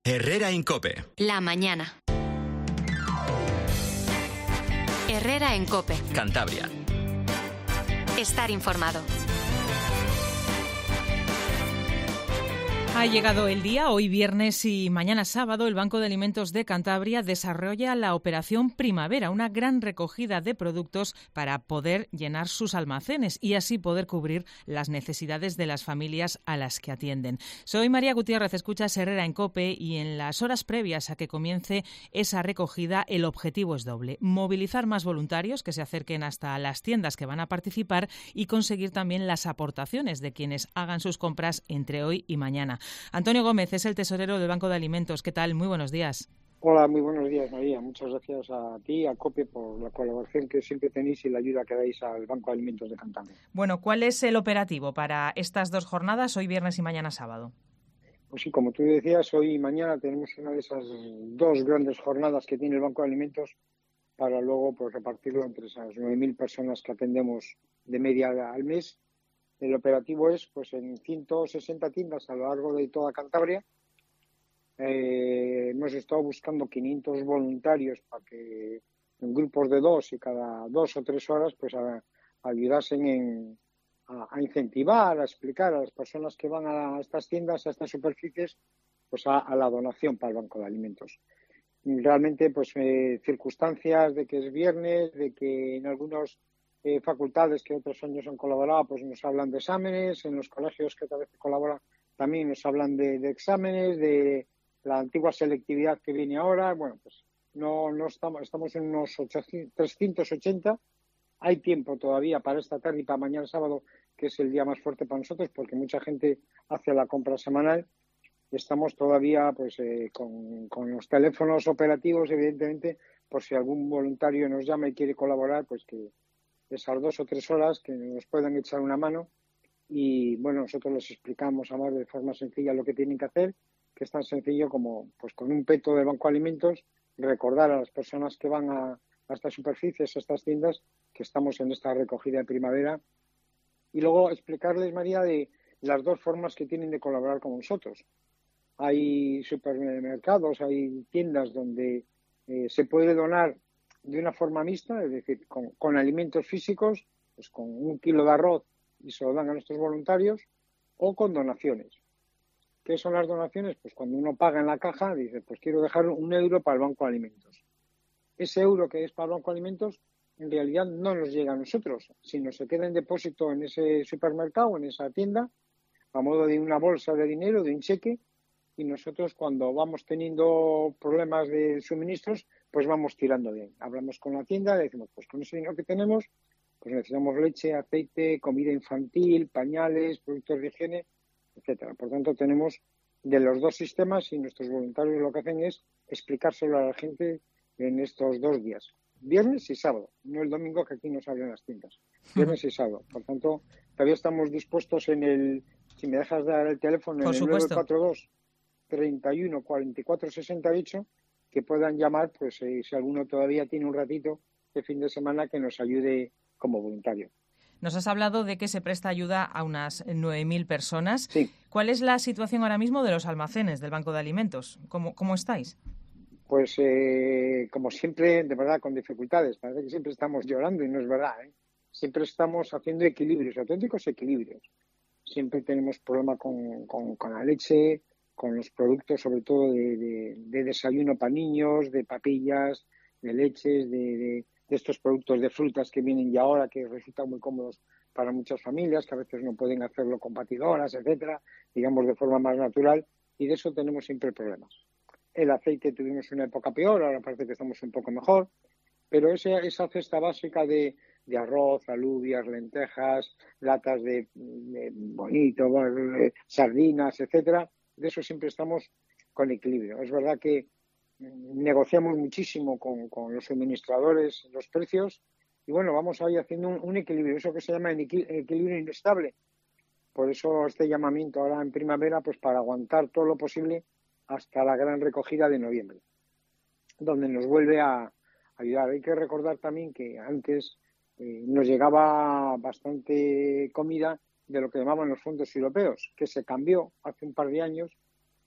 Herrera Incope. La mañana. Herrera en COPE. Cantabria. Estar informado. Ha llegado el día, hoy viernes y mañana sábado, el Banco de Alimentos de Cantabria desarrolla la Operación Primavera, una gran recogida de productos para poder llenar sus almacenes y así poder cubrir las necesidades de las familias a las que atienden. Soy María Gutiérrez, escuchas Herrera en COPE y en las horas previas a que comience esa recogida el objetivo es doble: movilizar más voluntarios que se acerquen hasta las tiendas que van a participar y conseguir también las aportaciones de quienes hagan sus compras entre hoy y mañana. Antonio Gómez es el tesorero del Banco de Alimentos. ¿Qué tal? Muy buenos días. Hola, muy buenos días, María. Muchas gracias a ti, a COPE, por la colaboración que siempre tenéis y la ayuda que dais al Banco de Alimentos de Cantabria. Bueno, ¿cuál es el operativo para estas dos jornadas, hoy viernes y mañana sábado? Pues sí, como tú decías, hoy y mañana tenemos una de esas dos grandes jornadas que tiene el Banco de Alimentos para luego pues repartirlo entre esas 9.000 personas que atendemos de media al mes. El operativo es pues en 160 tiendas a lo largo de toda Cantabria. Hemos estado buscando 500 voluntarios para que en grupos de dos y cada 2 o 3 horas pues ayudasen a incentivar, a explicar a las personas que van a estas tiendas, a estas superficies, pues a la donación para el Banco de Alimentos. Realmente pues circunstancias de que es viernes, de que en algunos facultades que otros años han colaborado, pues nos hablan de exámenes, en los colegios que otra vez colaboran también nos hablan de exámenes, de la antigua selectividad que viene ahora. Bueno, pues no estamos en unos 380. Hay tiempo todavía para esta tarde y para mañana sábado, que es el día más fuerte para nosotros, porque mucha gente hace la compra semanal. Estamos todavía pues con los teléfonos operativos, evidentemente, por si algún voluntario nos llama y quiere colaborar, pues que esas 2 o 3 horas que nos puedan echar una mano. Y bueno, nosotros les explicamos además de forma sencilla lo que tienen que hacer, que es tan sencillo como pues con un peto del Banco de Alimentos recordar a las personas que van a estas superficies, a estas tiendas, que estamos en esta recogida de primavera, y luego explicarles, María, de las dos formas que tienen de colaborar con nosotros. Hay supermercados, hay tiendas donde se puede donar de una forma mixta, es decir, con alimentos físicos, pues con 1 kilo de arroz y se lo dan a nuestros voluntarios, o con donaciones. ¿Qué son las donaciones? Pues cuando uno paga en la caja, dice, pues quiero dejar 1 euro para el Banco de Alimentos. Ese euro que es para el Banco de Alimentos, en realidad no nos llega a nosotros, sino se queda en depósito en ese supermercado, en esa tienda, a modo de una bolsa de dinero, de un cheque, y nosotros cuando vamos teniendo problemas de suministros, pues vamos tirando de ahí. Hablamos con la tienda, le decimos, pues con ese dinero que tenemos, pues necesitamos leche, aceite, comida infantil, pañales, productos de higiene, etcétera. Por tanto, tenemos de los dos sistemas y nuestros voluntarios lo que hacen es explicárselo a la gente en estos 2 días, viernes y sábado, no el domingo que aquí nos abren las tiendas, viernes y sábado. Por tanto, todavía estamos dispuestos si me dejas dar el teléfono, Por en el supuesto. 942 31 44 68, que puedan llamar, pues si alguno todavía tiene un ratito de fin de semana, que nos ayude como voluntario. Nos has hablado de que se presta ayuda a unas 9.000 personas. Sí. ¿Cuál es la situación ahora mismo de los almacenes del Banco de Alimentos? ¿Cómo estáis? Pues como siempre, de verdad, con dificultades. Parece que siempre estamos llorando y no es verdad, ¿eh? Siempre estamos haciendo equilibrios, auténticos equilibrios. Siempre tenemos problema con la leche, con los productos, sobre todo de desayuno para niños, de papillas, de leches, de estos productos de frutas que vienen ya ahora, que resultan muy cómodos para muchas familias, que a veces no pueden hacerlo con batidoras, etcétera, digamos de forma más natural, y de eso tenemos siempre problemas. El aceite tuvimos una época peor, ahora parece que estamos un poco mejor, pero esa cesta básica de arroz, alubias, lentejas, latas de bonito, sardinas, etcétera, de eso siempre estamos con equilibrio. Es verdad que negociamos muchísimo con los suministradores los precios y bueno, vamos ahí haciendo un equilibrio, eso que se llama equilibrio inestable. Por eso este llamamiento ahora en primavera, pues para aguantar todo lo posible hasta la gran recogida de noviembre, donde nos vuelve a ayudar. Hay que recordar también que antes nos llegaba bastante comida de lo que llamaban los fondos europeos, que se cambió hace un par de años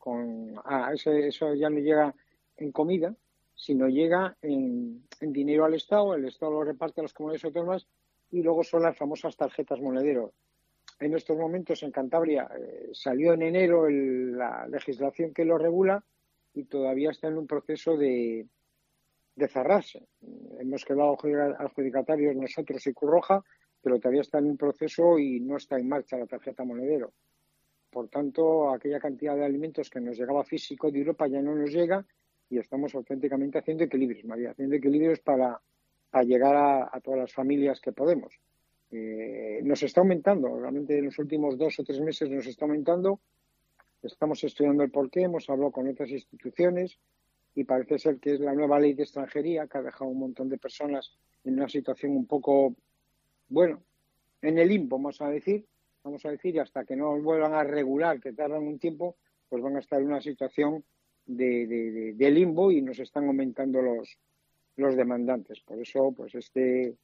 eso ya no llega en comida, sino llega en dinero al Estado. El Estado lo reparte a las comunidades autónomas y luego son las famosas tarjetas monedero. En estos momentos en Cantabria salió en enero la legislación que lo regula y todavía está en un proceso de cerrarse. Hemos quedado adjudicatarios nosotros y Cruz Roja, pero todavía está en un proceso y no está en marcha la tarjeta monedero. Por tanto, aquella cantidad de alimentos que nos llegaba físico de Europa ya no nos llega y estamos auténticamente haciendo equilibrios, María, haciendo equilibrios para llegar a todas las familias que podemos. Nos está aumentando, realmente en los últimos 2 o 3 meses nos está aumentando. Estamos estudiando el porqué, hemos hablado con otras instituciones y parece ser que es la nueva ley de extranjería que ha dejado un montón de personas en una situación un poco, bueno, en el limbo, vamos a decir, y hasta que no vuelvan a regular, que tardan un tiempo, pues van a estar en una situación de limbo y nos están aumentando los demandantes. Por eso, pues este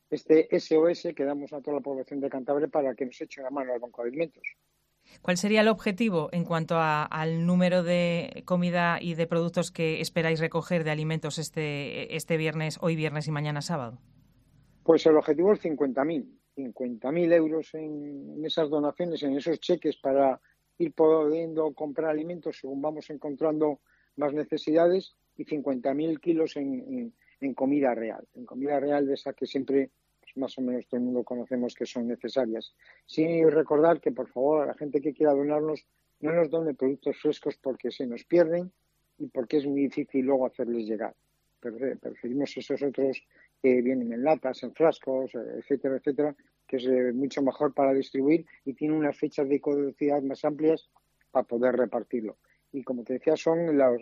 SOS que damos a toda la población de Cantabria para que nos echen la mano al Banco de Alimentos. ¿Cuál sería el objetivo en cuanto al número de comida y de productos que esperáis recoger de alimentos este viernes, hoy viernes y mañana sábado? Pues el objetivo es 50.000 euros en esas donaciones, en esos cheques para ir pudiendo comprar alimentos según vamos encontrando más necesidades y 50.000 kilos en comida real de esa que siempre más o menos todo el mundo conocemos que son necesarias. Sí, recordar que, por favor, a la gente que quiera donarnos, no nos done productos frescos porque se nos pierden y porque es muy difícil luego hacerles llegar. Preferimos esos otros que vienen en latas, en frascos, etcétera, etcétera, que es mucho mejor para distribuir y tiene unas fechas de caducidad más amplias para poder repartirlo. Y como te decía, son los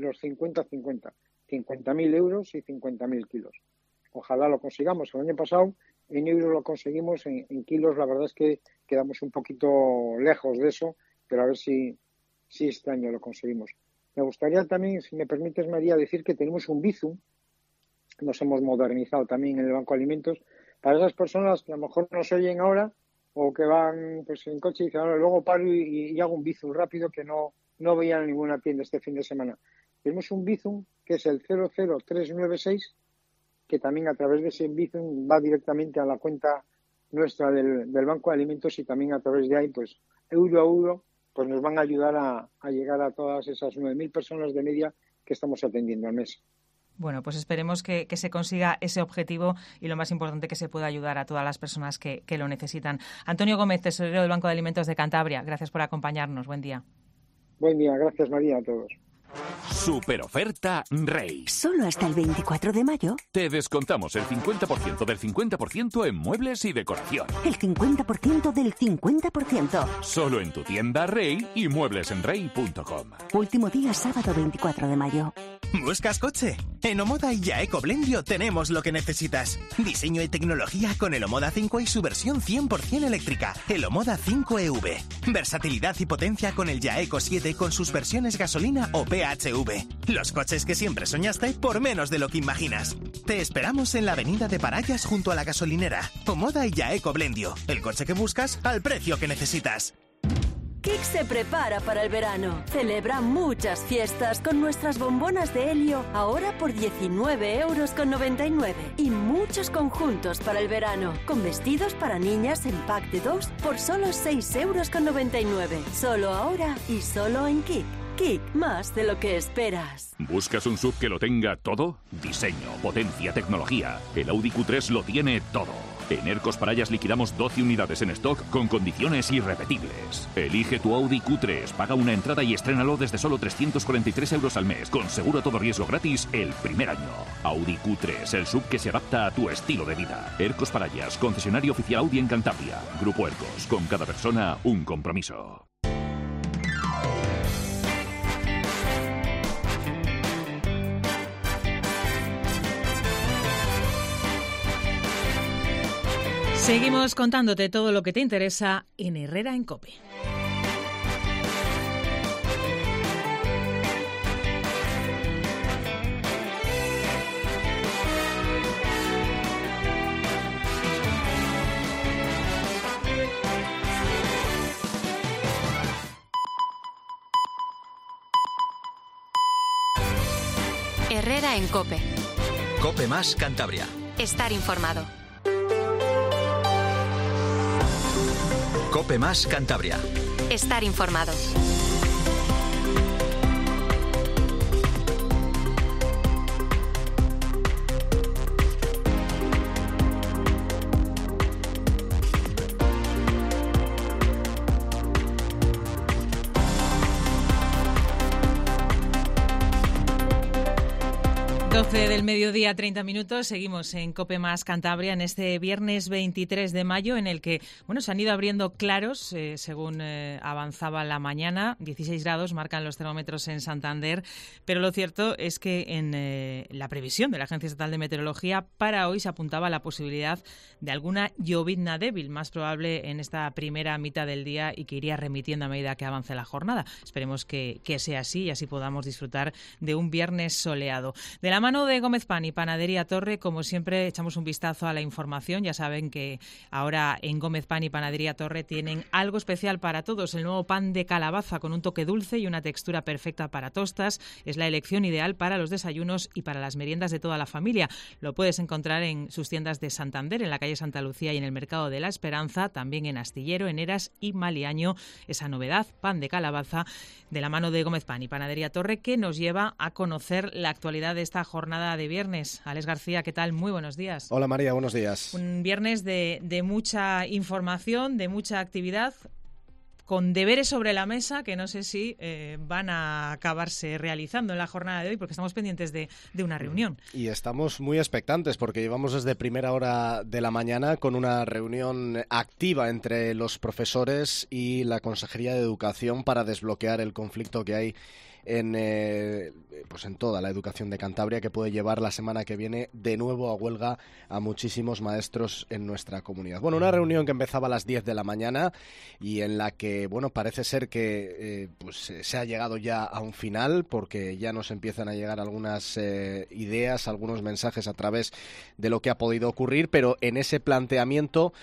50-50, 50.000 euros y 50.000 kilos. Ojalá lo consigamos. El año pasado en euros lo conseguimos, en kilos la verdad es que quedamos un poquito lejos de eso, pero a ver si este año lo conseguimos. Me gustaría también, si me permites, María, decir que tenemos un Bizum, nos hemos modernizado también en el Banco de Alimentos, para esas personas que a lo mejor nos oyen ahora o que van pues en coche y dicen, ahora luego paro y hago un Bizum rápido que no veía en ninguna tienda este fin de semana. Tenemos un Bizum que es el 00396, que también a través de ese Bizum va directamente a la cuenta nuestra del Banco de Alimentos y también a través de ahí, pues euro a euro, pues nos van a ayudar a llegar a todas esas 9.000 personas de media que estamos atendiendo al mes. Bueno, pues esperemos que se consiga ese objetivo y lo más importante, que se pueda ayudar a todas las personas que lo necesitan. Antonio Gómez, tesorero del Banco de Alimentos de Cantabria, gracias por acompañarnos. Buen día. Buen día, gracias María a todos. Superoferta Rey. Solo hasta el 24 de mayo. Te descontamos el 50% del 50% en muebles y decoración. El 50% del 50%. Solo en tu tienda Rey y mueblesenrey.com. Último día sábado 24 de mayo. ¿Buscas coche? En Omoda y Jaeco Blendio tenemos lo que necesitas. Diseño y tecnología con el Omoda 5 y su versión 100% eléctrica, el Omoda 5EV. Versatilidad y potencia con el Jaeco 7 con sus versiones gasolina o PHV. Los coches que siempre soñaste por menos de lo que imaginas. Te esperamos en la avenida de Parayas junto a la gasolinera. Omoda y Jaeco Blendio. El coche que buscas al precio que necesitas. KIK se prepara para el verano. Celebra muchas fiestas con nuestras bombonas de helio, ahora por 19,99 €. Y muchos conjuntos para el verano, con vestidos para niñas en pack de 2 por solo 6,99 €. Solo ahora y solo en KIK. KIK, más de lo que esperas. ¿Buscas un SUV que lo tenga todo? Diseño, potencia, tecnología. El Audi Q3 lo tiene todo. En Ercos Parayas liquidamos 12 unidades en stock con condiciones irrepetibles. Elige tu Audi Q3, paga una entrada y estrénalo desde solo 343 € al mes, con seguro a todo riesgo gratis el primer año. Audi Q3, el SUV que se adapta a tu estilo de vida. Ercos Parayas, concesionario oficial Audi en Cantabria. Grupo Ercos, con cada persona un compromiso. Seguimos contándote todo lo que te interesa en Herrera en COPE. Herrera en COPE. COPE más Cantabria. Estar informado. COPE más Cantabria. Estar informado. Del mediodía, 30 minutos. Seguimos en COPE más Cantabria en este viernes 23 de mayo, en el que se han ido abriendo claros según avanzaba la mañana. 16 grados marcan los termómetros en Santander, pero lo cierto es que en la previsión de la Agencia Estatal de Meteorología para hoy se apuntaba a la posibilidad de alguna llovizna débil, más probable en esta primera mitad del día y que iría remitiendo a medida que avance la jornada. Esperemos que sea así y así podamos disfrutar de un viernes soleado. De la mano de Gómez Pan y Panadería Torre, como siempre, echamos un vistazo a la información. Ya saben que ahora en Gómez Pan y Panadería Torre tienen algo especial para todos. El nuevo pan de calabaza con un toque dulce y una textura perfecta para tostas. Es la elección ideal para los desayunos y para las meriendas de toda la familia. Lo puedes encontrar en sus tiendas de Santander, en la calle Santa Lucía y en el Mercado de la Esperanza, también en Astillero, en Heras y Maliaño. Esa novedad, pan de calabaza, de la mano de Gómez Pan y Panadería Torre, que nos lleva a conocer la actualidad de esta jornada de viernes. Alex García, ¿qué tal? Muy buenos días. Hola María, buenos días. Un viernes de mucha información, de mucha actividad, con deberes sobre la mesa que no sé si van a acabarse realizando en la jornada de hoy, porque estamos pendientes de una reunión. Y estamos muy expectantes porque llevamos desde primera hora de la mañana con una reunión activa entre los profesores y la Consejería de Educación para desbloquear el conflicto que hay en toda la educación de Cantabria, que puede llevar la semana que viene de nuevo a huelga a muchísimos maestros en nuestra comunidad. Bueno, una reunión que empezaba a las 10 de la mañana y en la que, parece ser que se ha llegado ya a un final, porque ya nos empiezan a llegar algunas ideas, algunos mensajes a través de lo que ha podido ocurrir, pero en ese planteamiento,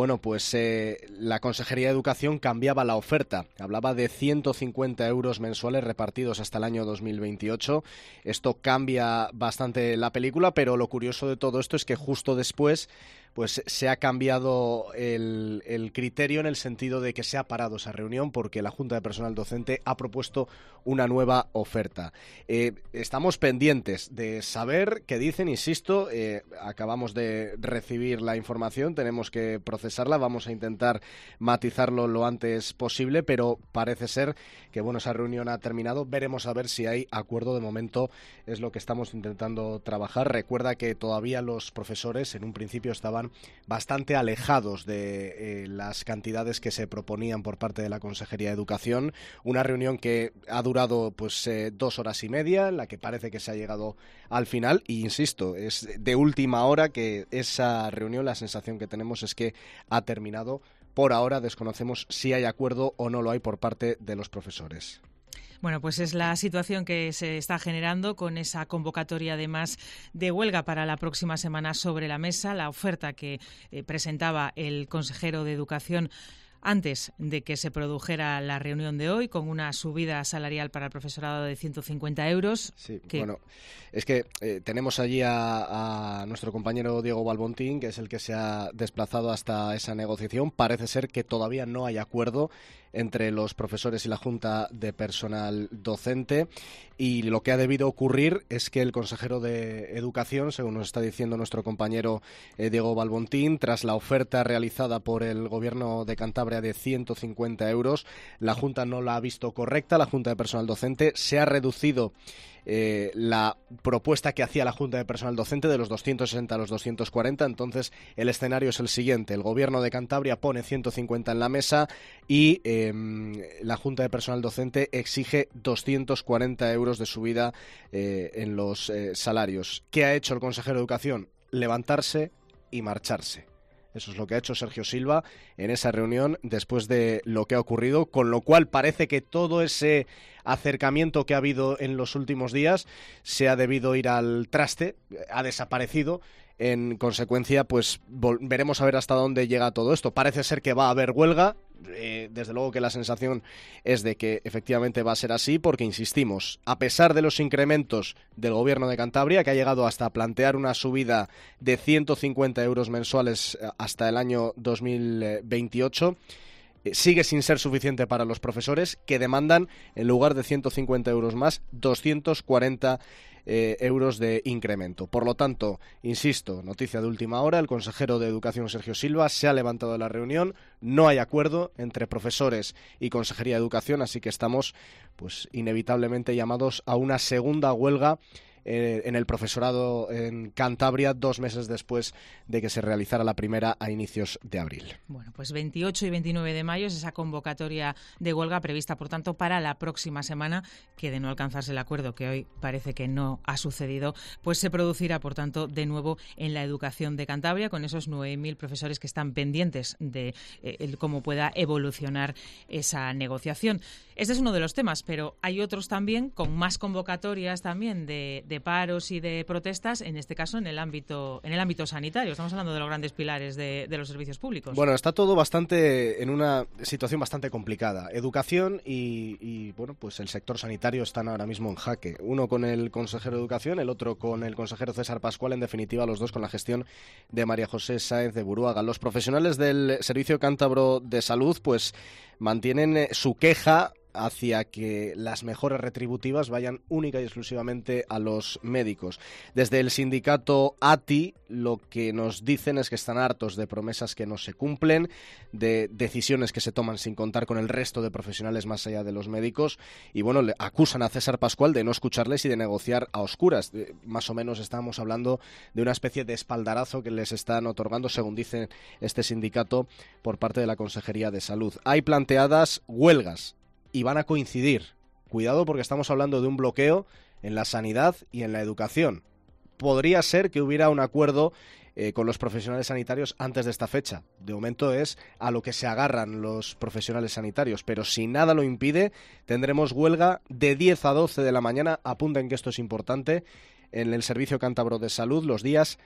la Consejería de Educación cambiaba la oferta. Hablaba de 150 euros mensuales repartidos hasta el año 2028. Esto cambia bastante la película, pero lo curioso de todo esto es que justo después se ha cambiado el criterio, en el sentido de que se ha parado esa reunión porque la Junta de Personal Docente ha propuesto una nueva oferta. Estamos pendientes de saber qué dicen, insisto, acabamos de recibir la información, tenemos que procesarla, vamos a intentar matizarlo lo antes posible, pero parece ser que esa reunión ha terminado. Veremos a ver si hay acuerdo. De momento es lo que estamos intentando trabajar. Recuerda que todavía los profesores en un principio estaban bastante alejados de las cantidades que se proponían por parte de la Consejería de Educación. Una reunión que ha durado 2 horas y media, en la que parece que se ha llegado al final, y insisto, es de última hora que esa reunión, la sensación que tenemos es que ha terminado. Por ahora desconocemos si hay acuerdo o no lo hay por parte de los profesores. Bueno, pues es la situación que se está generando con esa convocatoria, además, de huelga para la próxima semana sobre la mesa. La oferta que presentaba el consejero de Educación antes de que se produjera la reunión de hoy, con una subida salarial para el profesorado de 150 euros. Sí, es que tenemos allí a nuestro compañero Diego Balbontín, que es el que se ha desplazado hasta esa negociación. Parece ser que todavía no hay acuerdo entre los profesores y la Junta de Personal Docente, y lo que ha debido ocurrir es que el consejero de Educación, según nos está diciendo nuestro compañero Diego Balbontín, tras la oferta realizada por el Gobierno de Cantabria de 150 euros, la Junta no la ha visto correcta. La Junta de Personal Docente se ha reducido la propuesta que hacía la Junta de Personal Docente de los 260 a los 240. Entonces el escenario es el siguiente: el Gobierno de Cantabria pone 150 en la mesa y la Junta de Personal Docente exige 240 euros de subida en los salarios. ¿Qué ha hecho el consejero de Educación? Levantarse y marcharse. Eso es lo que ha hecho Sergio Silva en esa reunión después de lo que ha ocurrido, con lo cual parece que todo ese acercamiento que ha habido en los últimos días se ha debido ir al traste, ha desaparecido En consecuencia, pues veremos a ver hasta dónde llega todo esto. Parece ser que va a haber huelga. Desde luego que la sensación es de que efectivamente va a ser así, porque insistimos, a pesar de los incrementos del Gobierno de Cantabria, que ha llegado hasta plantear una subida de 150 euros mensuales hasta el año 2028, sigue sin ser suficiente para los profesores, que demandan, en lugar de 150 euros más, 240 euros de incremento. Por lo tanto, insisto, noticia de última hora, el consejero de Educación, Sergio Silva, se ha levantado de la reunión, no hay acuerdo entre profesores y Consejería de Educación, así que estamos pues inevitablemente llamados a una segunda huelga en el profesorado en Cantabria, 2 meses después de que se realizara la primera a inicios de abril. Bueno, pues 28 y 29 de mayo es esa convocatoria de huelga prevista, por tanto, para la próxima semana, que de no alcanzarse el acuerdo, que hoy parece que no ha sucedido, pues se producirá, por tanto, de nuevo en la educación de Cantabria, con esos 9.000 profesores que están pendientes de cómo pueda evolucionar esa negociación. Este es uno de los temas, pero hay otros también con más convocatorias también de paros y de protestas, en este caso en el ámbito sanitario. Estamos hablando de los grandes pilares de los servicios públicos. Bueno, está todo bastante en una situación bastante complicada. Educación y bueno, pues el sector sanitario están ahora mismo en jaque. Uno con el consejero de Educación, el otro con el consejero César Pascual, en definitiva los dos con la gestión de María José Sáenz de Buruaga. Los profesionales del Servicio Cántabro de Salud pues mantienen su queja hacia que las mejoras retributivas vayan única y exclusivamente a los médicos. Desde el sindicato ATI lo que nos dicen es que están hartos de promesas que no se cumplen, de decisiones que se toman sin contar con el resto de profesionales más allá de los médicos, y bueno, le acusan a César Pascual de no escucharles y de negociar a oscuras. Más o menos estamos hablando de una especie de espaldarazo que les están otorgando, según dice este sindicato, por parte de la Consejería de Salud. Hay planteadas huelgas y van a coincidir. Cuidado, porque estamos hablando de un bloqueo en la sanidad y en la educación. Podría ser que hubiera un acuerdo con los profesionales sanitarios antes de esta fecha. De momento es a lo que se agarran los profesionales sanitarios, pero si nada lo impide, tendremos huelga de 10 a 12 de la mañana. Apunten que esto es importante, en el Servicio Cántabro de Salud los días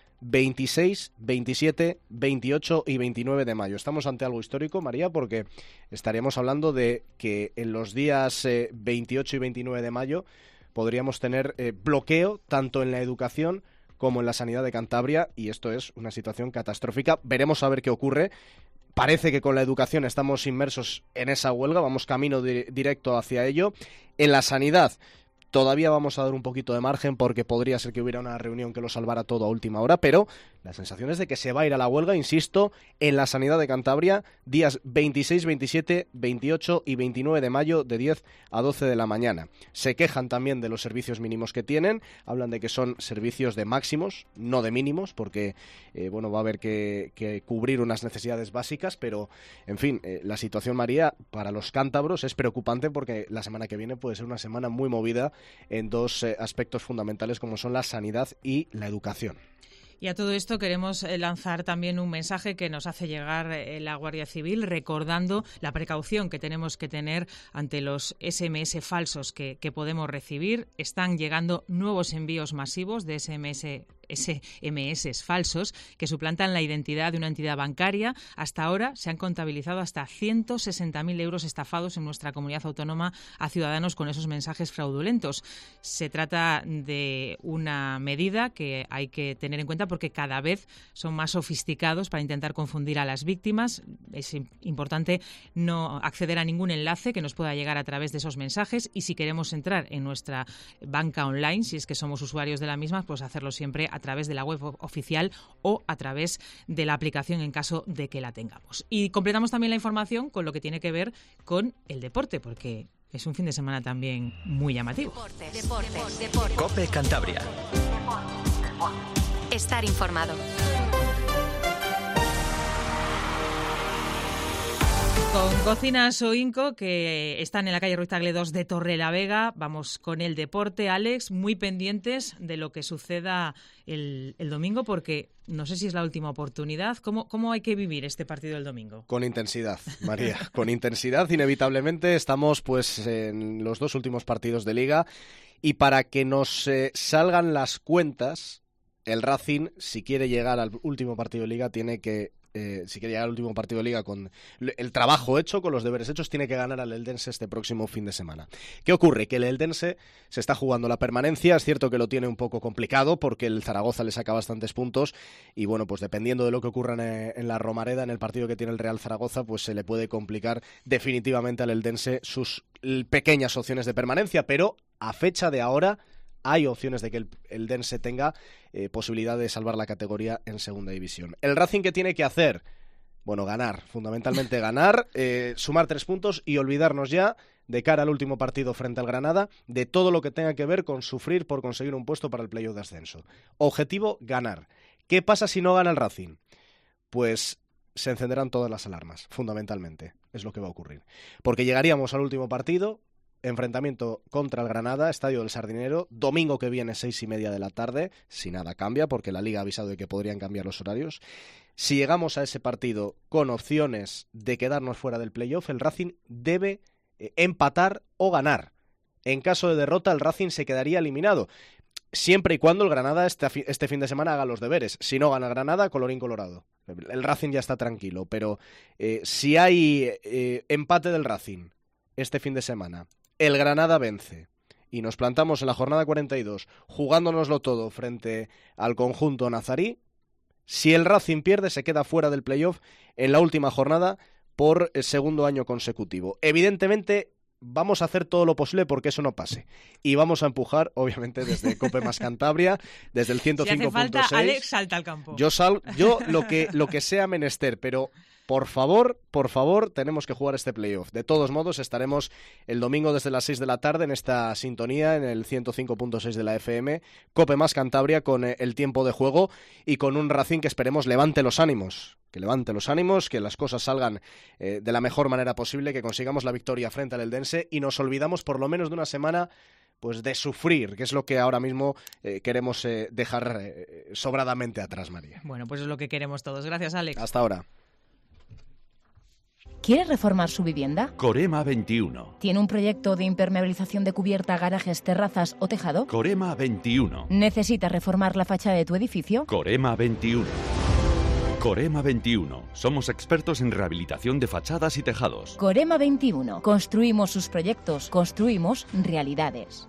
26, 27, 28 y 29 de mayo. Estamos ante algo histórico, María, porque estaríamos hablando de que en los días 28 y 29 de mayo podríamos tener bloqueo tanto en la educación como en la sanidad de Cantabria, y esto es una situación catastrófica. Veremos a ver qué ocurre. Parece que con la educación estamos inmersos en esa huelga, vamos camino directo hacia ello. En la sanidad todavía vamos a dar un poquito de margen porque podría ser que hubiera una reunión que lo salvara todo a última hora, pero la sensación es de que se va a ir a la huelga, insisto, en la sanidad de Cantabria, días 26, 27, 28 y 29 de mayo, de 10 a 12 de la mañana. Se quejan también de los servicios mínimos que tienen, hablan de que son servicios de máximos, no de mínimos, porque bueno, va a haber que cubrir unas necesidades básicas, pero en fin, la situación, María, para los cántabros es preocupante porque la semana que viene puede ser una semana muy movida en dos aspectos fundamentales como son la sanidad y la educación. Y a todo esto queremos lanzar también un mensaje que nos hace llegar la Guardia Civil, recordando la precaución que tenemos que tener ante los SMS falsos que podemos recibir. Están llegando nuevos envíos masivos de SMS falsos que suplantan la identidad de una entidad bancaria. Hasta ahora se han contabilizado hasta 160.000 euros estafados en nuestra comunidad autónoma a ciudadanos con esos mensajes fraudulentos. Se trata de una medida que hay que tener en cuenta porque cada vez son más sofisticados para intentar confundir a las víctimas. Es importante no acceder a ningún enlace que nos pueda llegar a través de esos mensajes, y si queremos entrar en nuestra banca online, si es que somos usuarios de la misma, pues hacerlo siempre a través de la web oficial o a través de la aplicación en caso de que la tengamos. Y completamos también la información con lo que tiene que ver con el deporte, porque es un fin de semana también muy llamativo. Deportes. COPE Cantabria. Estar informado. Con Cocinas Oinco, que están en la calle Ruiz Tagle 2 de Torrelavega, vamos con el deporte, Alex, muy pendientes de lo que suceda el domingo, porque no sé si es la última oportunidad. ¿Cómo hay que vivir este partido del domingo? Con intensidad, María, con intensidad, inevitablemente. Estamos pues en los 2 últimos partidos de Liga, y para que nos salgan las cuentas, el Racing, si quiere llegar al último partido de Liga, con el trabajo hecho, con los deberes hechos, tiene que ganar al Eldense este próximo fin de semana. ¿Qué ocurre? Que el Eldense se está jugando la permanencia. Es cierto que lo tiene un poco complicado porque el Zaragoza le saca bastantes puntos y bueno, pues dependiendo de lo que ocurra en la Romareda, en el partido que tiene el Real Zaragoza, pues se le puede complicar definitivamente al Eldense sus pequeñas opciones de permanencia, pero a fecha de ahora hay opciones de que el Eldense tenga posibilidad de salvar la categoría en segunda división. ¿El Racing qué tiene que hacer? Bueno, ganar, fundamentalmente ganar, sumar 3 puntos y olvidarnos ya, de cara al último partido frente al Granada, de todo lo que tenga que ver con sufrir por conseguir un puesto para el playoff de ascenso. Objetivo, ganar. ¿Qué pasa si no gana el Racing? Pues se encenderán todas las alarmas, fundamentalmente, es lo que va a ocurrir. Porque llegaríamos al último partido, enfrentamiento contra el Granada, Estadio del Sardinero, domingo que viene 6:30 de la tarde, si nada cambia, porque la Liga ha avisado de que podrían cambiar los horarios. Si llegamos a ese partido con opciones de quedarnos fuera del playoff, el Racing debe empatar o ganar. En caso de derrota, el Racing se quedaría eliminado, siempre y cuando el Granada este fin de semana haga los deberes. Si no gana Granada, colorín colorado. El Racing ya está tranquilo, pero si hay empate del Racing este fin de semana, el Granada vence y nos plantamos en la jornada 42 jugándonoslo todo frente al conjunto nazarí, si el Racing pierde se queda fuera del playoff en la última jornada por el segundo año consecutivo. Evidentemente vamos a hacer todo lo posible porque eso no pase y vamos a empujar, obviamente, desde Cope Más Cantabria, desde el 105.6. Si hace falta, Alex salta al campo. Yo lo que sea menester, pero por favor, tenemos que jugar este playoff. De todos modos, estaremos el domingo desde las 6 de la tarde en esta sintonía, en el 105.6 de la FM, Cope Más Cantabria, con el tiempo de juego y con un Racing que esperemos levante los ánimos. Que levante los ánimos, que las cosas salgan de la mejor manera posible, que consigamos la victoria frente al Eldense y nos olvidamos por lo menos de una semana pues de sufrir, que es lo que ahora mismo queremos dejar sobradamente atrás, María. Bueno, pues es lo que queremos todos. Gracias, Alex. Hasta ahora. ¿Quiere reformar su vivienda? Corema 21. ¿Tiene un proyecto de impermeabilización de cubierta, garajes, terrazas o tejado? Corema 21. ¿Necesita reformar la fachada de tu edificio? Corema 21. Corema 21. Somos expertos en rehabilitación de fachadas y tejados. Corema 21. Construimos sus proyectos, construimos realidades.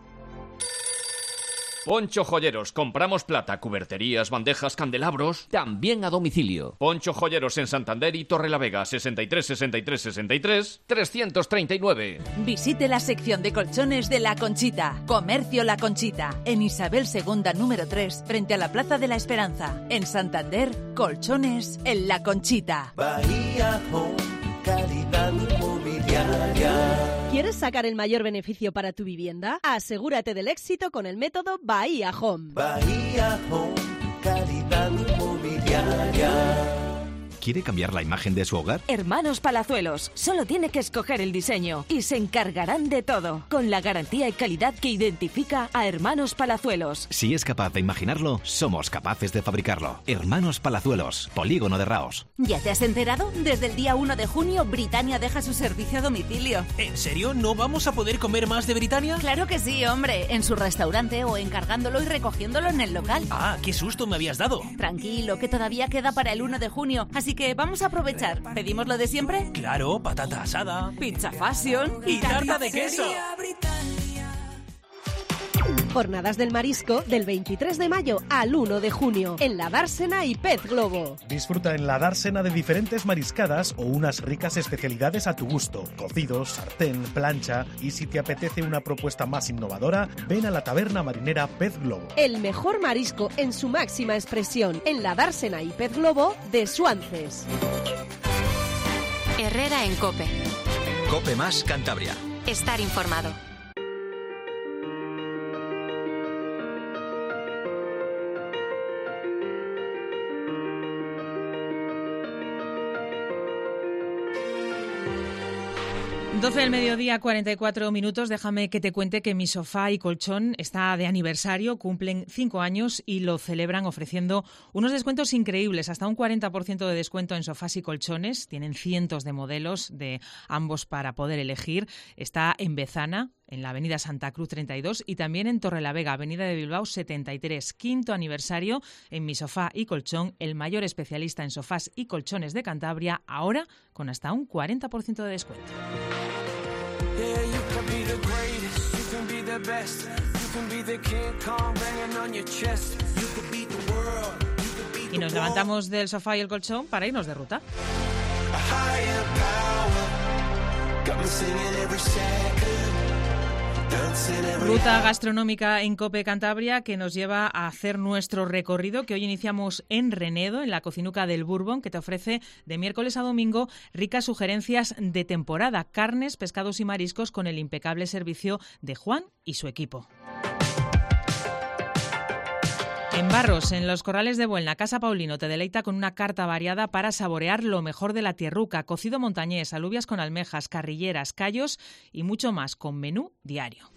Poncho Joyeros, compramos plata, cuberterías, bandejas, candelabros, también a domicilio. Poncho Joyeros en Santander y Torrelavega, 63 63 63 339. Visite la sección de colchones de La Conchita, Comercio La Conchita, en Isabel II número 3, frente a la Plaza de la Esperanza. En Santander, colchones en La Conchita. Bahía Home, calidad inmobiliaria. ¿Quieres sacar el mayor beneficio para tu vivienda? Asegúrate del éxito con el método Bahía Home. Bahía Home, calidad inmobiliaria. ¿Quiere cambiar la imagen de su hogar? Hermanos Palazuelos, solo tiene que escoger el diseño y se encargarán de todo, con la garantía y calidad que identifica a Hermanos Palazuelos. Si es capaz de imaginarlo, somos capaces de fabricarlo. Hermanos Palazuelos, Polígono de Raos. ¿Ya te has enterado? Desde el día 1 de junio, Britannia deja su servicio a domicilio. ¿En serio? ¿No vamos a poder comer más de Britannia? Claro que sí, hombre. En su restaurante o encargándolo y recogiéndolo en el local. Ah, qué susto me habías dado. Tranquilo, que todavía queda para el 1 de junio. Así que vamos a aprovechar. ¿Pedimos lo de siempre? Claro, patata asada, pizza fashion y tarta de queso. Jornadas del Marisco del 23 de mayo al 1 de junio en La Dársena y Pez Globo. Disfruta en La Dársena de diferentes mariscadas o unas ricas especialidades a tu gusto, cocidos, sartén, plancha, y si te apetece una propuesta más innovadora, ven a la taberna marinera Pez Globo. El mejor marisco en su máxima expresión en La Dársena y Pez Globo de Suances. Herrera en COPE. COPE Más Cantabria. Estar informado. 12 del mediodía, 44 minutos. Déjame que te cuente que Mi Sofá y Colchón está de aniversario, cumplen 5 años y lo celebran ofreciendo unos descuentos increíbles, hasta un 40% de descuento en sofás y colchones. Tienen cientos de modelos de ambos para poder elegir. Está en Bezana, en la avenida Santa Cruz 32, y también en Torrelavega, avenida de Bilbao 73. 5º aniversario en Mi Sofá y Colchón, el mayor especialista en sofás y colchones de Cantabria, ahora con hasta un 40% de descuento. Y nos levantamos del sofá y el colchón para irnos de ruta. Ruta gastronómica en COPE Cantabria que nos lleva a hacer nuestro recorrido, que hoy iniciamos en Renedo, en la Cocinuca del Bourbon, que te ofrece de miércoles a domingo ricas sugerencias de temporada, carnes, pescados y mariscos, con el impecable servicio de Juan y su equipo. En Barros, en los Corrales de Buelna, Casa Paulino te deleita con una carta variada para saborear lo mejor de la tierruca, cocido montañés, alubias con almejas, carrilleras, callos y mucho más, con menú diario.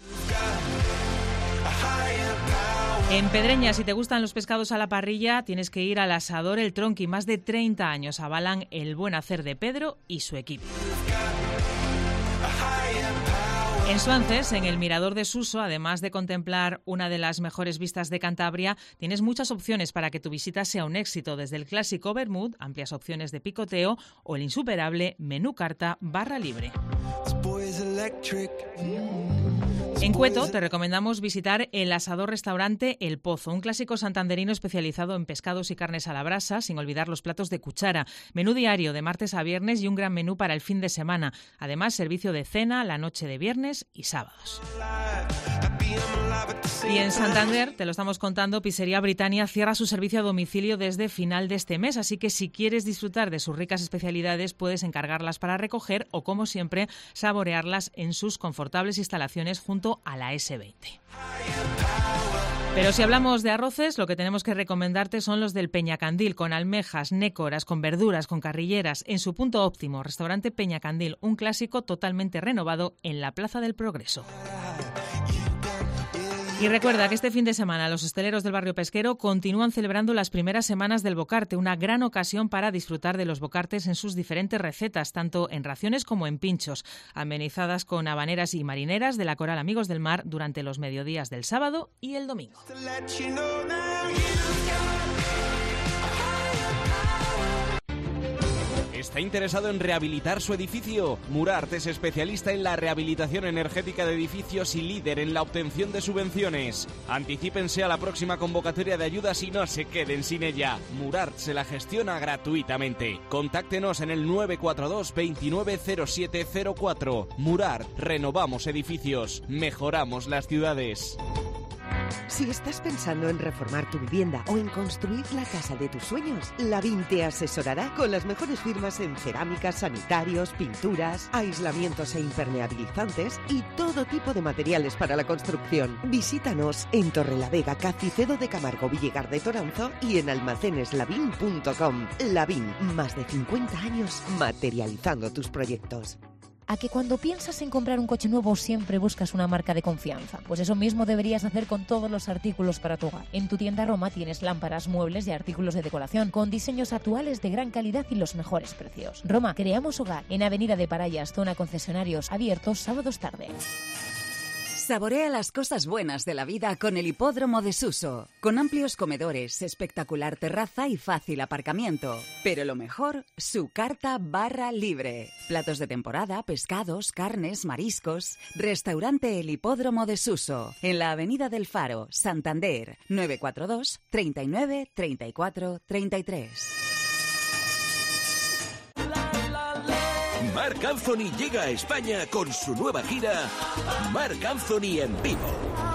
En Pedreña, si te gustan los pescados a la parrilla, tienes que ir al Asador El Tronqui. Más de 30 años avalan el buen hacer de Pedro y su equipo. En Suances, en el Mirador de Suso, además de contemplar una de las mejores vistas de Cantabria, tienes muchas opciones para que tu visita sea un éxito, desde el clásico vermut, amplias opciones de picoteo o el insuperable menú carta barra libre. En Cueto te recomendamos visitar el Asador Restaurante El Pozo, un clásico santanderino especializado en pescados y carnes a la brasa, sin olvidar los platos de cuchara. Menú diario de martes a viernes y un gran menú para el fin de semana. Además, servicio de cena la noche de viernes y sábados. Y en Santander, te lo estamos contando, Pizzería Britannia cierra su servicio a domicilio desde final de este mes, así que si quieres disfrutar de sus ricas especialidades, puedes encargarlas para recoger o, como siempre, saborearlas en sus confortables instalaciones junto a la S20. Pero si hablamos de arroces, lo que tenemos que recomendarte son los del Peñacandil, con almejas, nécoras, con verduras, con carrilleras, en su punto óptimo. Restaurante Peñacandil, un clásico totalmente renovado en la Plaza del Progreso. Y recuerda que este fin de semana los hosteleros del barrio pesquero continúan celebrando las primeras semanas del bocarte, una gran ocasión para disfrutar de los bocartes en sus diferentes recetas, tanto en raciones como en pinchos, amenizadas con habaneras y marineras de la Coral Amigos del Mar durante los mediodías del sábado y el domingo. ¿Está interesado en rehabilitar su edificio? Murart es especialista en la rehabilitación energética de edificios y líder en la obtención de subvenciones. Anticípense a la próxima convocatoria de ayudas y no se queden sin ella. Murart se la gestiona gratuitamente. Contáctenos en el 942 290704. Murart, renovamos edificios, mejoramos las ciudades. Si estás pensando en reformar tu vivienda o en construir la casa de tus sueños, Lavín te asesorará con las mejores firmas en cerámicas, sanitarios, pinturas, aislamientos e impermeabilizantes y todo tipo de materiales para la construcción. Visítanos en Torrelavega, Cacicedo de Camargo, Villegar de Toranzo y en almaceneslavin.com. Lavín, más de 50 años materializando tus proyectos. ¿A que cuando piensas en comprar un coche nuevo siempre buscas una marca de confianza? Pues eso mismo deberías hacer con todos los artículos para tu hogar. En tu tienda Roma tienes lámparas, muebles y artículos de decoración con diseños actuales de gran calidad y los mejores precios. Roma, creamos hogar en Avenida de Parayas, zona concesionarios, abiertos sábados tarde. Saborea las cosas buenas de la vida con el Hipódromo de Suso, con amplios comedores, espectacular terraza y fácil aparcamiento. Pero lo mejor, su carta barra libre. Platos de temporada, pescados, carnes, mariscos. Restaurante El Hipódromo de Suso, en la Avenida del Faro, Santander, 942 39 34 33. Marc Anthony llega a España con su nueva gira Marc Anthony en vivo.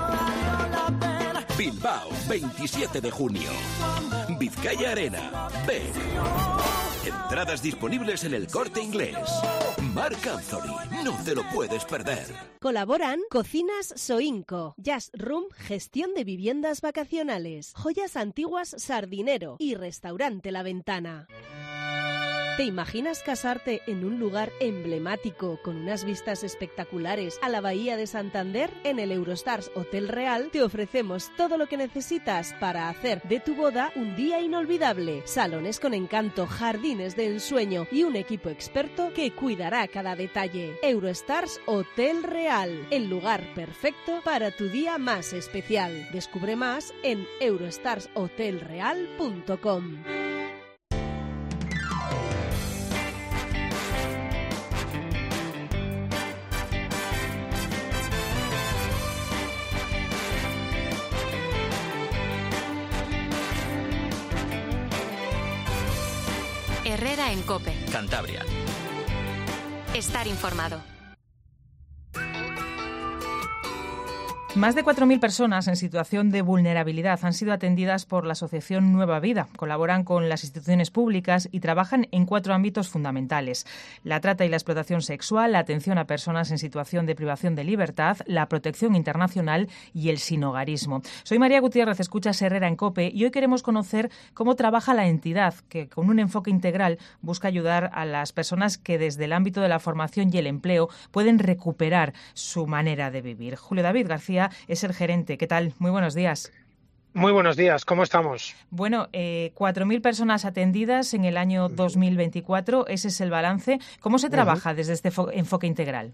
Bilbao, 27 de junio. Vizcaya Arena, B. Entradas disponibles en El Corte Inglés. Marc Anthony, no te lo puedes perder. Colaboran Cocinas Soinco, Jazz Room, gestión de viviendas vacacionales, Joyas Antiguas Sardinero y Restaurante La Ventana. ¿Te imaginas casarte en un lugar emblemático con unas vistas espectaculares a la bahía de Santander? En el Eurostars Hotel Real te ofrecemos todo lo que necesitas para hacer de tu boda un día inolvidable. Salones con encanto, jardines de ensueño y un equipo experto que cuidará cada detalle. Eurostars Hotel Real, el lugar perfecto para tu día más especial. Descubre más en eurostarshotelreal.com. Herrera en COPE. Cantabria. Estar informado. Más de 4.000 personas en situación de vulnerabilidad han sido atendidas por la Asociación Nueva Vida. Colaboran con las instituciones públicas y trabajan en 4 ámbitos fundamentales: la trata y la explotación sexual, la atención a personas en situación de privación de libertad, la protección internacional y el sinhogarismo. Soy María Gutiérrez, escuchas Herrera en COPE, y hoy queremos conocer cómo trabaja la entidad, que con un enfoque integral busca ayudar a las personas que desde el ámbito de la formación y el empleo pueden recuperar su manera de vivir. Julio David García es el gerente. ¿Qué tal? Muy buenos días. Muy buenos días, ¿cómo estamos? Bueno, 4.000 personas atendidas en el año 2024, ese es el balance. ¿Cómo se trabaja desde este enfoque integral?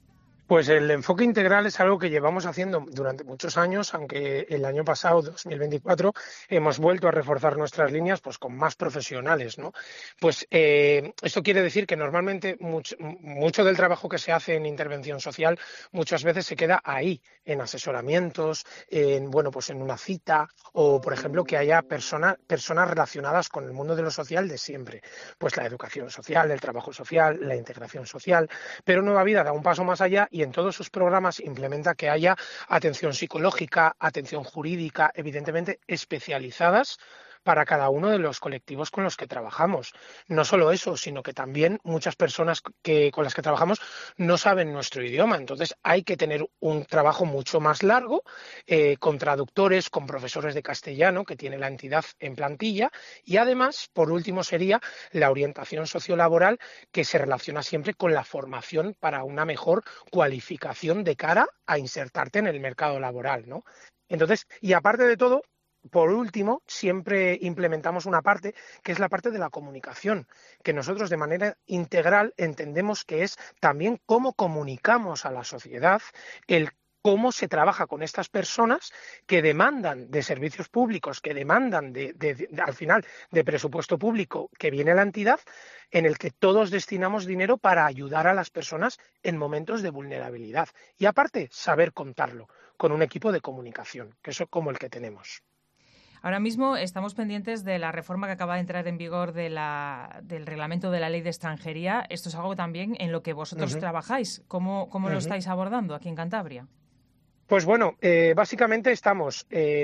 Pues el enfoque integral es algo que llevamos haciendo durante muchos años, aunque el año pasado, 2024, hemos vuelto a reforzar nuestras líneas pues con más profesionales, ¿no? Pues esto quiere decir que normalmente mucho del trabajo que se hace en intervención social muchas veces se queda ahí, en asesoramientos, en una cita, o por ejemplo que haya personas relacionadas con el mundo de lo social de siempre, pues la educación social, el trabajo social, la integración social, pero Nueva Vida da un paso más allá y en todos sus programas implementa que haya atención psicológica, atención jurídica, evidentemente especializadas para cada uno de los colectivos con los que trabajamos. No solo eso, sino que también muchas personas con las que trabajamos no saben nuestro idioma, entonces hay que tener un trabajo mucho más largo, con traductores, con profesores de castellano que tiene la entidad en plantilla, y además, por último, sería la orientación sociolaboral, que se relaciona siempre con la formación para una mejor cualificación de cara a insertarte en el mercado laboral, ¿no? Entonces, y aparte de todo, por último, siempre implementamos una parte que es la parte de la comunicación, que nosotros de manera integral entendemos que es también cómo comunicamos a la sociedad, el cómo se trabaja con estas personas que demandan de servicios públicos, que demandan al final de presupuesto público que viene a la entidad, en el que todos destinamos dinero para ayudar a las personas en momentos de vulnerabilidad. Y aparte, saber contarlo con un equipo de comunicación, que es como el que tenemos. Ahora mismo estamos pendientes de la reforma que acaba de entrar en vigor del reglamento de la Ley de Extranjería. Esto es algo también en lo que vosotros trabajáis. ¿Cómo lo estáis abordando aquí en Cantabria? Pues bueno, básicamente estábamos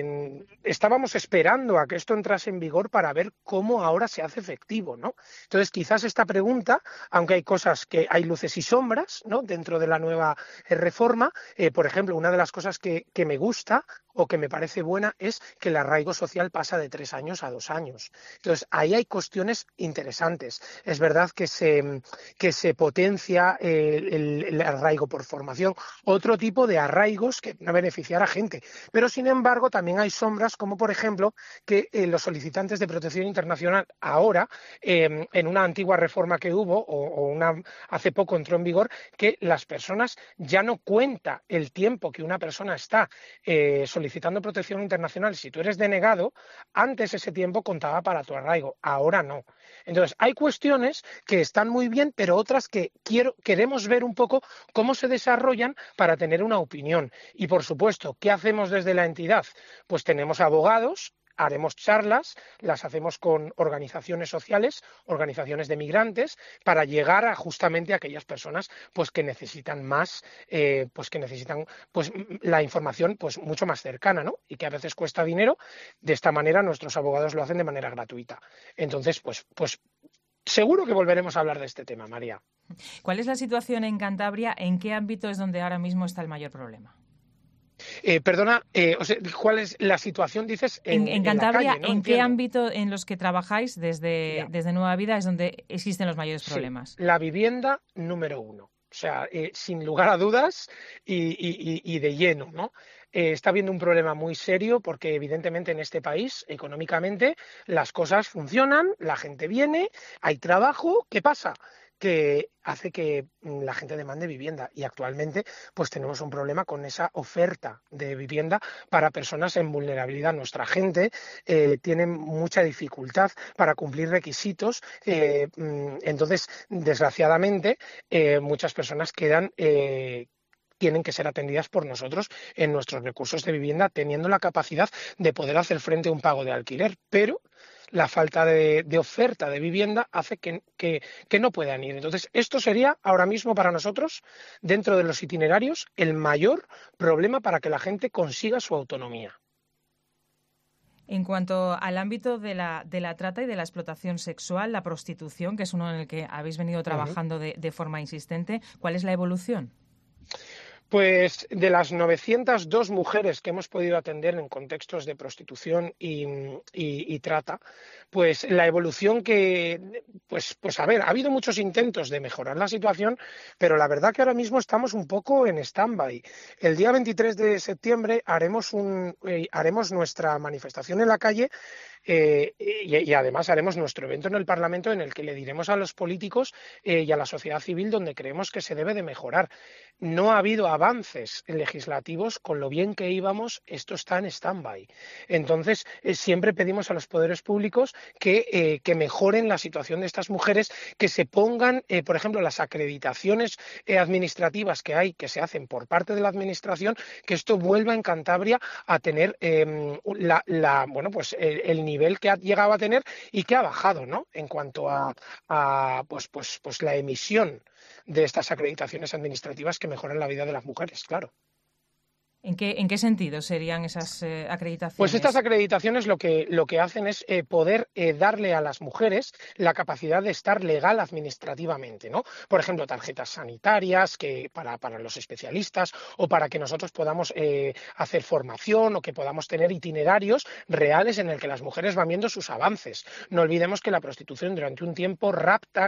esperando a que esto entrase en vigor para ver cómo ahora se hace efectivo, ¿no? Entonces, quizás esta pregunta, aunque hay cosas que hay luces y sombras, ¿no?, dentro de la nueva reforma, por ejemplo, una de las cosas que me gusta o que me parece buena es que el arraigo social pasa de 3 años a 2 años. Entonces, ahí hay cuestiones interesantes. Es verdad que se potencia el arraigo por formación, otro tipo de arraigos que van a beneficiar a gente. Pero, sin embargo, también hay sombras, como por ejemplo que los solicitantes de protección internacional ahora, en una antigua reforma que hubo, hace poco entró en vigor, que las personas ya no cuenta el tiempo que una persona está solicitando protección internacional. Si tú eres denegado, antes ese tiempo contaba para tu arraigo, ahora no. Entonces, hay cuestiones que están muy bien, pero otras que queremos ver un poco cómo se desarrollan para tener una opinión. Y, por supuesto, ¿qué hacemos desde la entidad? Pues tenemos abogados, haremos charlas, las hacemos con organizaciones sociales, organizaciones de migrantes, para llegar a justamente a aquellas personas pues que necesitan más, pues que necesitan pues la información pues mucho más cercana, ¿no? Y que a veces cuesta dinero. De esta manera nuestros abogados lo hacen de manera gratuita. Entonces, pues seguro que volveremos a hablar de este tema, María. ¿Cuál es la situación en Cantabria? ¿En qué ámbito es donde ahora mismo está el mayor problema? Perdona, ¿cuál es la situación, dices, en Cantabria? La calle, ¿no? ¿En qué ámbito en los que trabajáis desde Nueva Vida es donde existen los mayores problemas? Sí, la vivienda número 1. O sea, sin lugar a dudas y de lleno, ¿no? Está habiendo un problema muy serio porque evidentemente en este país, económicamente, las cosas funcionan, la gente viene, hay trabajo. ¿Qué pasa? Que hace que la gente demande vivienda y actualmente pues tenemos un problema con esa oferta de vivienda para personas en vulnerabilidad. Nuestra gente tiene mucha dificultad para cumplir requisitos, entonces desgraciadamente muchas personas tienen que ser atendidas por nosotros en nuestros recursos de vivienda, teniendo la capacidad de poder hacer frente a un pago de alquiler, pero la falta de oferta de vivienda hace que no puedan ir. Entonces, esto sería ahora mismo para nosotros, dentro de los itinerarios, el mayor problema para que la gente consiga su autonomía. En cuanto al ámbito de la trata y de la explotación sexual, la prostitución, que es uno en el que habéis venido trabajando de forma insistente, ¿cuál es la evolución? Pues de las 902 mujeres que hemos podido atender en contextos de prostitución y trata, pues la evolución pues a ver, ha habido muchos intentos de mejorar la situación, pero la verdad que ahora mismo estamos un poco en stand-by. El día 23 de septiembre haremos nuestra manifestación en la calle y además haremos nuestro evento en el Parlamento en el que le diremos a los políticos y a la sociedad civil donde creemos que se debe de mejorar. No ha habido avances legislativos, con lo bien que íbamos, esto está en stand-by. Entonces, siempre pedimos a los poderes públicos que mejoren la situación de estas mujeres, que se pongan, por ejemplo, las acreditaciones administrativas que se hacen por parte de la administración, que esto vuelva en Cantabria a tener el nivel que ha llegado a tener y que ha bajado, ¿no? En cuanto a la emisión de estas acreditaciones administrativas que mejoran la vida de las mujeres, claro. ¿En qué sentido serían esas acreditaciones? Pues estas acreditaciones lo que hacen es poder darle a las mujeres la capacidad de estar legal administrativamente, ¿no? Por ejemplo, tarjetas sanitarias para los especialistas, o para que nosotros podamos hacer formación, o que podamos tener itinerarios reales en el que las mujeres van viendo sus avances. No olvidemos que la prostitución durante un tiempo rapta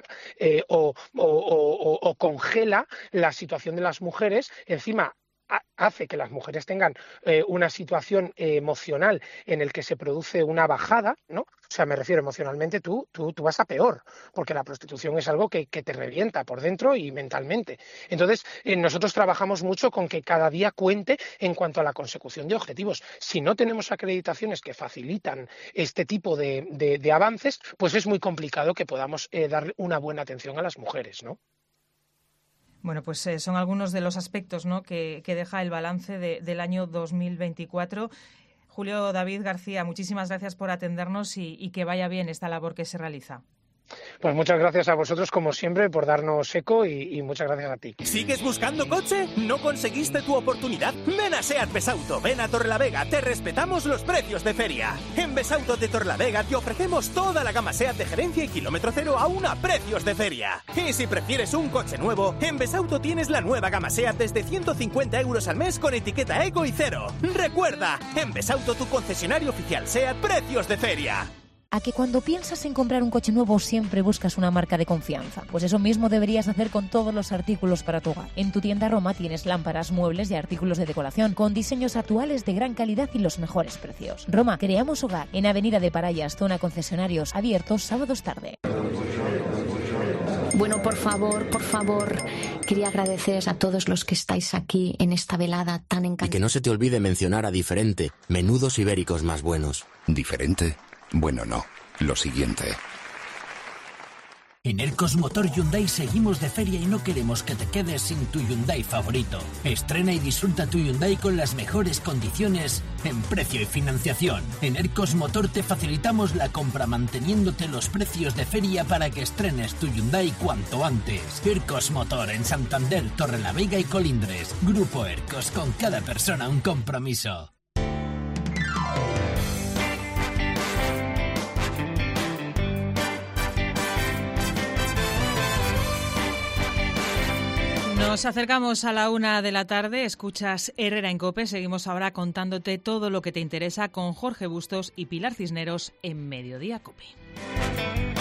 o congela la situación de las mujeres, encima hace que las mujeres tengan una situación emocional en el que se produce una bajada, ¿no? O sea, me refiero emocionalmente, tú vas a peor, porque la prostitución es algo que te revienta por dentro y mentalmente. Entonces, nosotros trabajamos mucho con que cada día cuente en cuanto a la consecución de objetivos. Si no tenemos acreditaciones que facilitan este tipo de avances, pues es muy complicado que podamos dar una buena atención a las mujeres, ¿no? Bueno, pues son algunos de los aspectos, ¿no?, que deja el balance del año 2024. Julio David García, muchísimas gracias por atendernos y que vaya bien esta labor que se realiza. Pues muchas gracias a vosotros, como siempre, por darnos eco y muchas gracias a ti. ¿Sigues buscando coche? ¿No conseguiste tu oportunidad? Ven a SEAT Besauto, ven a Torrelavega, te respetamos los precios de feria. En Besauto de Torrelavega te ofrecemos toda la gama SEAT de gerencia y kilómetro cero aún a precios de feria. Y si prefieres un coche nuevo, en Besauto tienes la nueva gama SEAT desde 150 € al mes con etiqueta Eco y cero. Recuerda, en Besauto tu concesionario oficial SEAT, precios de feria. ¿A que cuando piensas en comprar un coche nuevo siempre buscas una marca de confianza? Pues eso mismo deberías hacer con todos los artículos para tu hogar. En tu tienda Roma tienes lámparas, muebles y artículos de decoración con diseños actuales de gran calidad y los mejores precios. Roma, creamos hogar en Avenida de Parayas, zona concesionarios, abiertos sábados tarde. Bueno, por favor, quería agradeceros a todos los que estáis aquí en esta velada tan encantadora. Y que no se te olvide mencionar a Diferente, menudos ibéricos más buenos. ¿Diferente? Bueno, no. Lo siguiente. En Ercos Motor Hyundai seguimos de feria y no queremos que te quedes sin tu Hyundai favorito. Estrena y disfruta tu Hyundai con las mejores condiciones en precio y financiación. En Ercos Motor te facilitamos la compra manteniéndote los precios de feria para que estrenes tu Hyundai cuanto antes. Ercos Motor en Santander, Torrelavega y Colindres. Grupo Ercos, con cada persona un compromiso. Nos acercamos a la 1 de la tarde, escuchas Herrera en COPE, seguimos ahora contándote todo lo que te interesa con Jorge Bustos y Pilar Cisneros en Mediodía COPE.